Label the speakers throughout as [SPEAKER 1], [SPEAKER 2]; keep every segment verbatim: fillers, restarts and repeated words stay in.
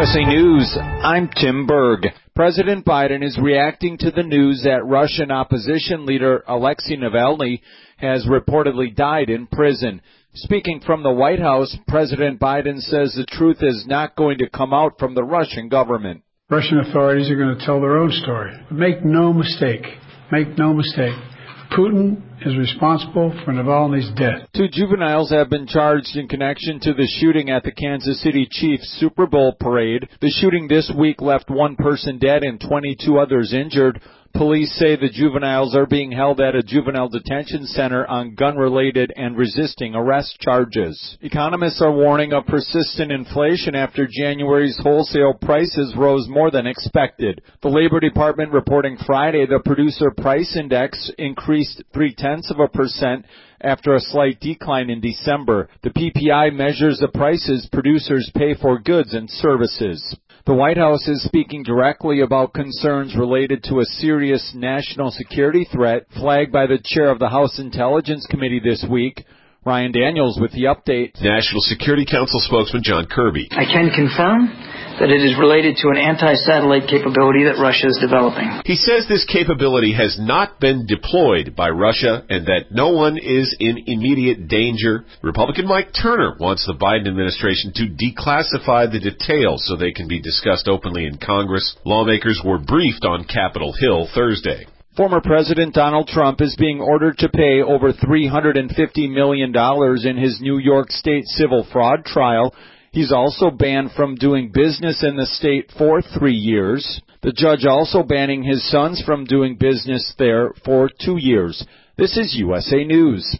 [SPEAKER 1] S A News, I'm Tim Berg. President Biden is reacting to the news that Russian opposition leader Alexei Navalny has reportedly died in prison. Speaking from the White House, President Biden says the truth is not going to come out from the Russian government.
[SPEAKER 2] Russian authorities are going to tell their own story. But make no mistake, make no mistake, Putin is responsible for Navalny's death.
[SPEAKER 1] Two juveniles have been charged in connection to the shooting at the Kansas City Chiefs Super Bowl parade. The shooting this week left one person dead and twenty-two others injured. Police say the juveniles are being held at a juvenile detention center on gun-related and resisting arrest charges. Economists are warning of persistent inflation after January's wholesale prices rose more than expected. The Labor Department reporting Friday the Producer Price Index increased three-tenths of a percent after a slight decline in December. The P P I measures the prices producers pay for goods and services. The White House is speaking directly about concerns related to a serious national security threat flagged by the chair of the House Intelligence Committee this week. Ryan Daniels with the update.
[SPEAKER 3] National Security Council spokesman John Kirby.
[SPEAKER 4] I can confirm that it is related to an anti-satellite capability that Russia is developing.
[SPEAKER 3] He says this capability has not been deployed by Russia and that no one is in immediate danger. Republican Mike Turner wants the Biden administration to declassify the details so they can be discussed openly in Congress. Lawmakers were briefed on Capitol Hill Thursday.
[SPEAKER 1] Former President Donald Trump is being ordered to pay over three hundred fifty million dollars in his New York State civil fraud trial. He's also banned from doing business in the state for three years. The judge also banning his sons from doing business there for two years. This is U S A News.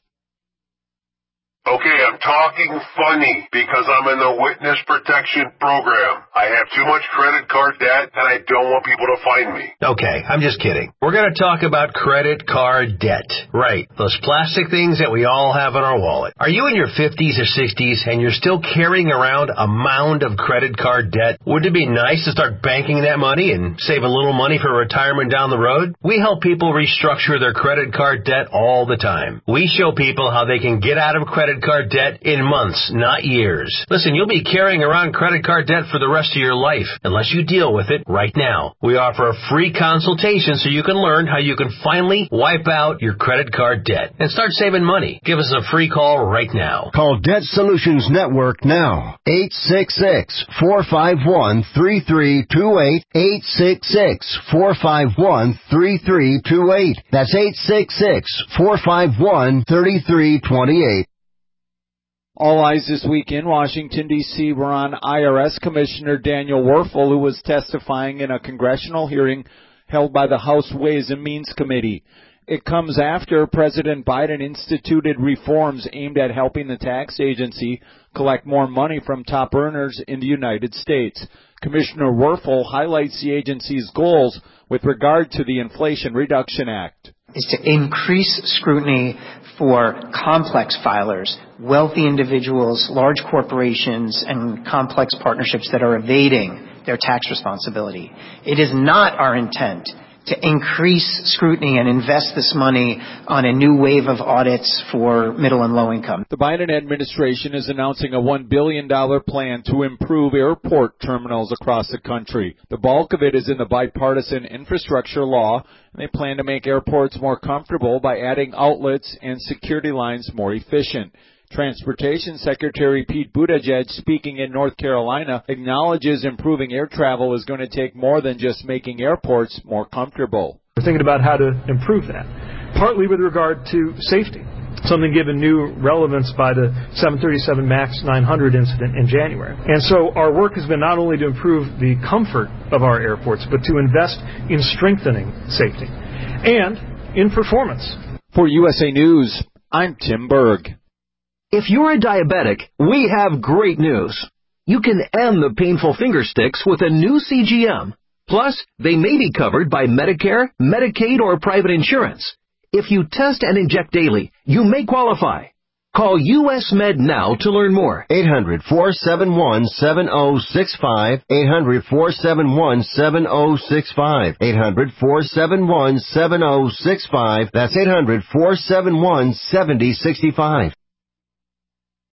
[SPEAKER 5] Okay, I'm talking funny because I'm in the witness protection program. I have too much credit card debt and I don't want people to find me.
[SPEAKER 6] Okay, I'm just kidding. We're going to talk about credit card debt. Right, those plastic things that we all have in our wallet. Are you in your fifties or sixties and you're still carrying around a mound of credit card debt? Wouldn't it be nice to start banking that money and save a little money for retirement down the road? We help people restructure their credit card debt all the time. We show people how they can get out of credit card debt in months, not years. Listen, you'll be carrying around credit card debt for the rest of your life unless you deal with it right now. We offer a free consultation so you can learn how you can finally wipe out your credit card debt and start saving money. Give us a free call right now.
[SPEAKER 7] Call Debt Solutions Network now. eight six six, four five one, three three two eight. eight six six, four five one, three three two eight. That's eight six six, four five one, three three two eight.
[SPEAKER 1] All eyes this week in Washington, D C were on I R S Commissioner Daniel Werfel, who was testifying in a congressional hearing held by the House Ways and Means Committee. It comes after President Biden instituted reforms aimed at helping the tax agency collect more money from top earners in the United States. Commissioner Werfel highlights the agency's goals with regard to the Inflation Reduction Act.
[SPEAKER 4] Is to increase scrutiny for complex filers, wealthy individuals, large corporations, and complex partnerships that are evading their tax responsibility. It is not our intent to increase scrutiny and invest this money on a new wave of audits for middle and low income.
[SPEAKER 1] The Biden administration is announcing a one billion dollars plan to improve airport terminals across the country. The bulk of it is in the bipartisan infrastructure law, and they plan to make airports more comfortable by adding outlets and security lines more efficient. Transportation Secretary Pete Buttigieg, speaking in North Carolina, acknowledges improving air travel is going to take more than just making airports more comfortable.
[SPEAKER 8] We're thinking about how to improve that, partly with regard to safety, something given new relevance by the seven thirty-seven MAX nine hundred incident in January. And so our work has been not only to improve the comfort of our airports, but to invest in strengthening safety and in performance.
[SPEAKER 1] For U S A News, I'm Tim Berg.
[SPEAKER 9] If you're a diabetic, we have great news. You can end the painful finger sticks with a new C G M. Plus, they may be covered by Medicare, Medicaid, or private insurance. If you test and inject daily, you may qualify. Call U S Med now to learn more.
[SPEAKER 7] eight hundred, four seven one, seven oh six five. eight hundred, four seven one, seven oh six five. eight hundred, four seven one, seven oh six five. That's eight hundred, four seven one, seven oh six five.